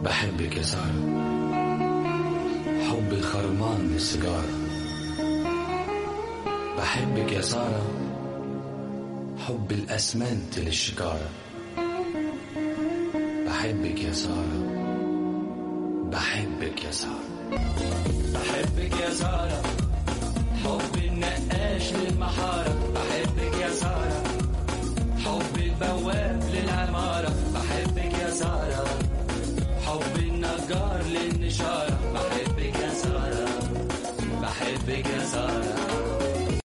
بحبك يا سارة، حب الخرمان من السيجارة. بحبك يا سارة، حب الأسمنت للشكارة. بحبك يا سارة، بحبك يا سارة. بحبك يا سارة، حب النقاش للمحارة. بحبك يا سارة، حب البواب للعمارة. بحبك يا سارة، حب النجار للنشارة. بحبك يا سارة، بحبك يا سارة.